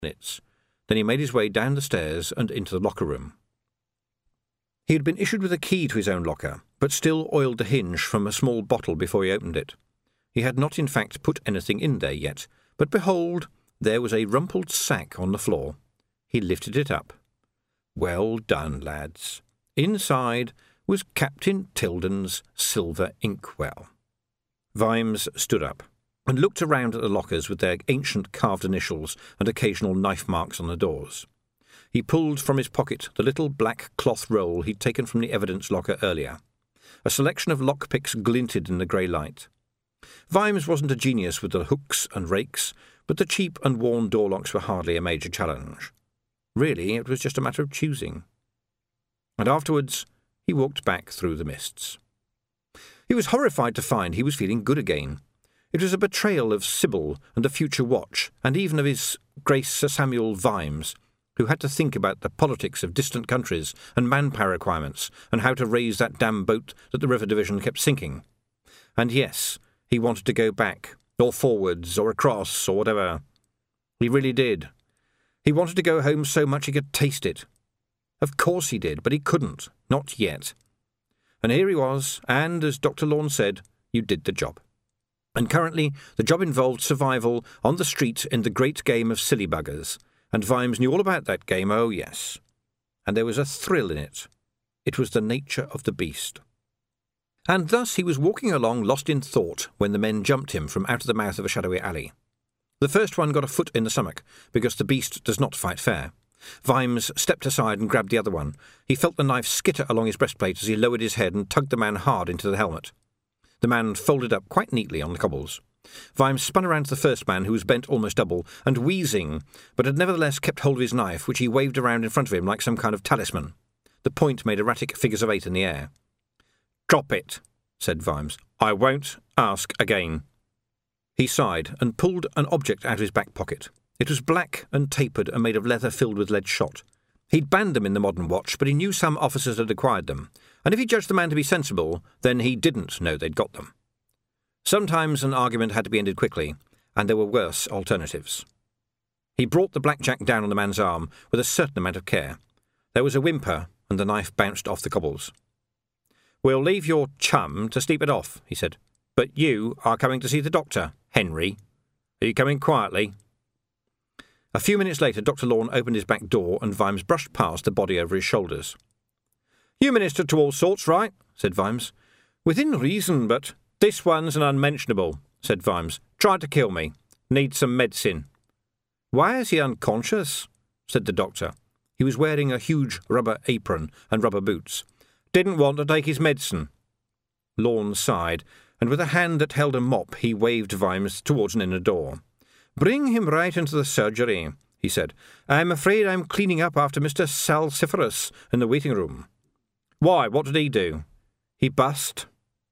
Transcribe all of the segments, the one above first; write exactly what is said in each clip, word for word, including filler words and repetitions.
minutes. Then he made his way down the stairs and into the locker room. He had been issued with a key to his own locker, but still oiled the hinge from a small bottle before he opened it. He had not in fact put anything in there yet, but behold, there was a rumpled sack on the floor. He lifted it up. Well done, lads. Inside was Captain Tilden's silver inkwell. Vimes stood up and looked around at the lockers with their ancient carved initials and occasional knife marks on the doors. He pulled from his pocket the little black cloth roll he'd taken from the evidence locker earlier. A selection of lockpicks glinted in the grey light. Vimes wasn't a genius with the hooks and rakes, but the cheap and worn door locks were hardly a major challenge. Really, it was just a matter of choosing. And afterwards, he walked back through the mists. He was horrified to find he was feeling good again. It was a betrayal of Sybil and the future watch, and even of his Grace Sir Samuel Vimes, who had to think about the politics of distant countries and manpower requirements and how to raise that damn boat that the River Division kept sinking. And yes, he wanted to go back, or forwards, or across, or whatever. He really did. He wanted to go home so much he could taste it. Of course he did, but he couldn't, not yet. And here he was, and, as Doctor Lorne said, you did the job. And currently the job involved survival on the street in the great game of silly buggers, and Vimes knew all about that game, oh yes. And there was a thrill in it. It was the nature of the beast. And thus he was walking along lost in thought when the men jumped him from out of the mouth of a shadowy alley. The first one got a foot in the stomach, because the beast does not fight fair. Vimes stepped aside and grabbed the other one. He felt the knife skitter along his breastplate as he lowered his head and tugged the man hard into the helmet. The man folded up quite neatly on the cobbles. Vimes spun around to the first man, who was bent almost double, and wheezing, but had nevertheless kept hold of his knife, which he waved around in front of him like some kind of talisman. The point made erratic figures of eight in the air. "Drop it," said Vimes. "I won't ask again." He sighed and pulled an object out of his back pocket. It was black and tapered and made of leather filled with lead shot. He'd banned them in the modern watch, but he knew some officers had acquired them, and if he judged the man to be sensible, then he didn't know they'd got them. Sometimes an argument had to be ended quickly, and there were worse alternatives. He brought the blackjack down on the man's arm with a certain amount of care. There was a whimper, and the knife bounced off the cobbles. "We'll leave your chum to sleep it off," he said. "But you are coming to see the doctor, Henry. Are you coming quietly?" A few minutes later, Doctor Lorne opened his back door, and Vimes brushed past the body over his shoulders. "You minister to all sorts, right?" said Vimes. "Within reason, but—" "This one's an unmentionable," said Vimes. "Tried to kill me. Needs some medicine." "Why is he unconscious?" said the doctor. He was wearing a huge rubber apron and rubber boots. "Didn't want to take his medicine." Lorne sighed, and with a hand that held a mop he waved Vimes towards an inner door. "Bring him right into the surgery," he said. "I'm afraid I'm cleaning up after Mister Salsiferous in the waiting room." "Why, what did he do?" "He bust."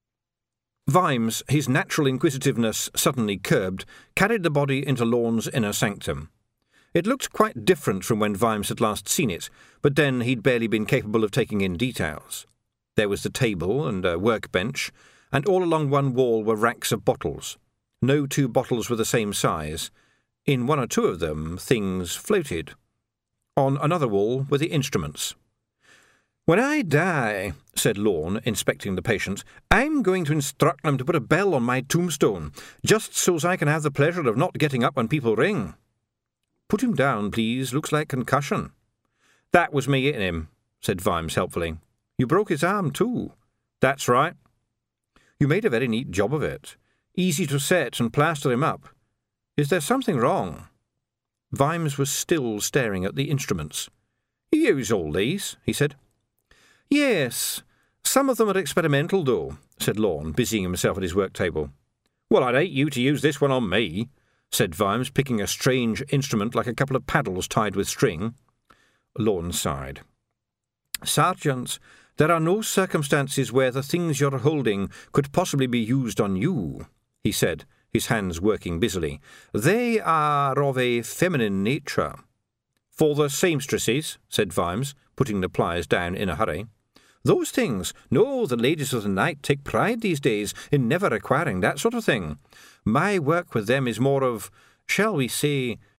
Vimes, his natural inquisitiveness suddenly curbed, carried the body into Lorne's inner sanctum. It looked quite different from when Vimes had last seen it, but then he'd barely been capable of taking in details. There was the table and a workbench, and all along one wall were racks of bottles. No two bottles were the same size. In one or two of them things floated. On another wall were the instruments. "When I die," said Lorne, inspecting the patient, "I'm going to instruct them to put a bell on my tombstone, just so's I can have the pleasure of not getting up when people ring." "Put him down, please. Looks like concussion." "That was me hitting him," said Vimes helpfully. "You broke his arm, too." "That's right." "You made a very neat job of it. Easy to set and plaster him up. Is there something wrong?" Vimes was still staring at the instruments. "You use all these," he said. "Yes. Some of them are experimental, though," said Lorne, busying himself at his work table. "Well, I'd hate you to use this one on me," said Vimes, picking a strange instrument like a couple of paddles tied with string. Lorne sighed. "Sergeant, there are no circumstances where the things you're holding could possibly be used on you," he said, his hands working busily. "They are of a feminine nature." "For the seamstresses," said Vimes, putting the pliers down in a hurry. "Those things? No, the ladies of the night take pride these days in never requiring that sort of thing. My work with them is more of, shall we say,